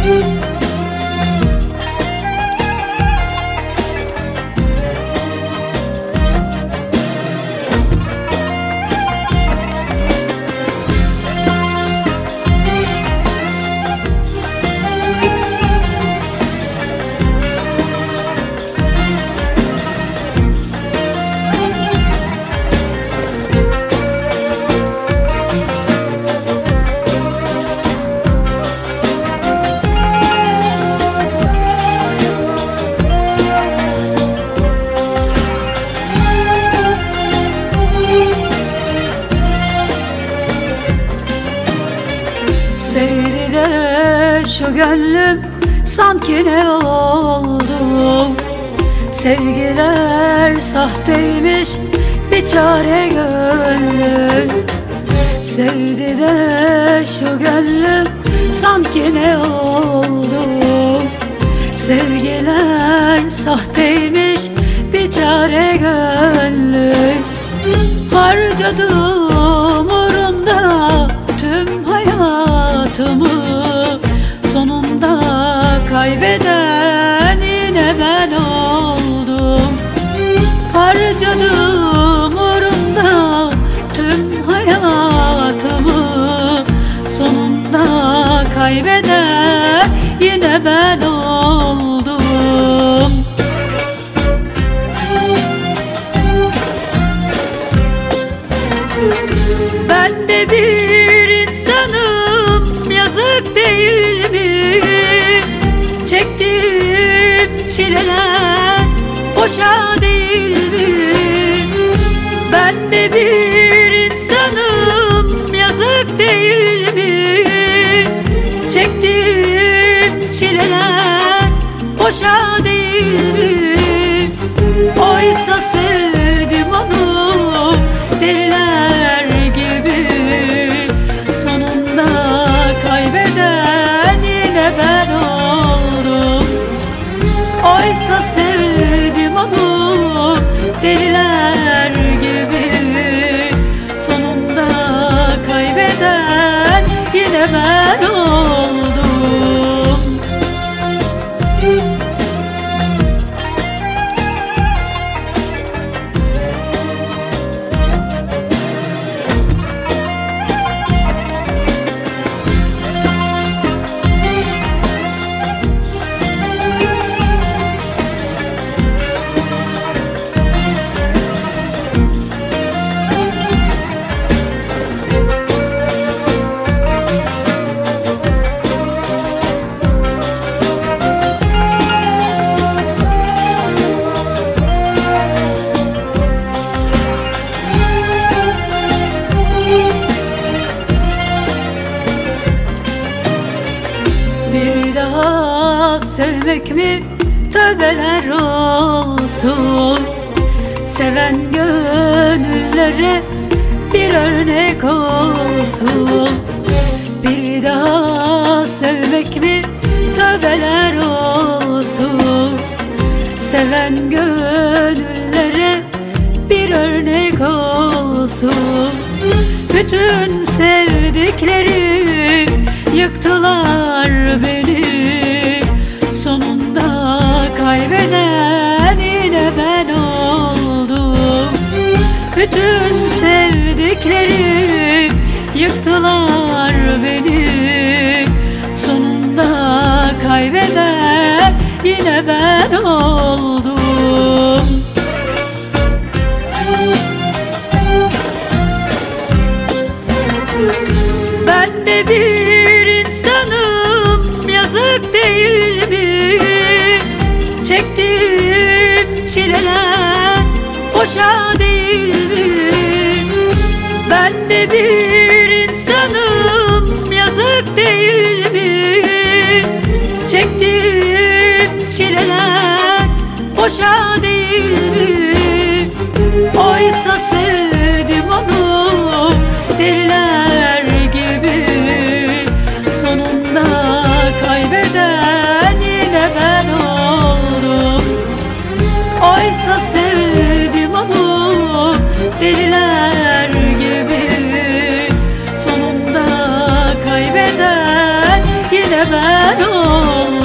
Sevdi de şu gönlüm sanki ne oldu? Sevgiler sahteymiş bir çare gönlüm. Sevdi de şu gönlüm sanki ne oldu? Sevgiler sahteymiş bir çare gönlüm. Harcadım uğrunda tüm hayatımı, sonunda kaybeden yine ben oldum. Harcadım uğrunda tüm hayatımı, sonunda kaybeden yine ben oldum. Ben de bir insanım, yazık değil mi? Çektiğim çileler boşa değil mi? Ben de bir insanım, yazık değil mi? Çektiğim çileler boşa değil mi? Oysa sevdim onu deliler gibi, sonunda kaybeden yine ben oldum. Oysa sevdim onu deliler gibi, sonunda kaybeden yine ben oldum. Bir daha sevmek mi tövbeler olsun? Seven gönüllere bir örnek olsun. Bir daha sevmek mi tövbeler olsun? Seven gönüllere bir örnek olsun. Bütün sevdiklerim yıktılar beni, sonunda kaybeden yine ben oldum. Bütün sevdiklerim yıktılar beni, sonunda kaybeden yine ben oldum. Ben de bir insanım, yazık değil mi? Çektiğim çileler boşa değil mi? Ben de bir insanım, yazık değil mi? Çektiğim çileler boşa değil mi? Oysa sevdim onu deliler gibi, sonunda kaybeden yine ben oldum. Oysa sevdim onu deliler gibi, sonunda kaybeden yine ben olur.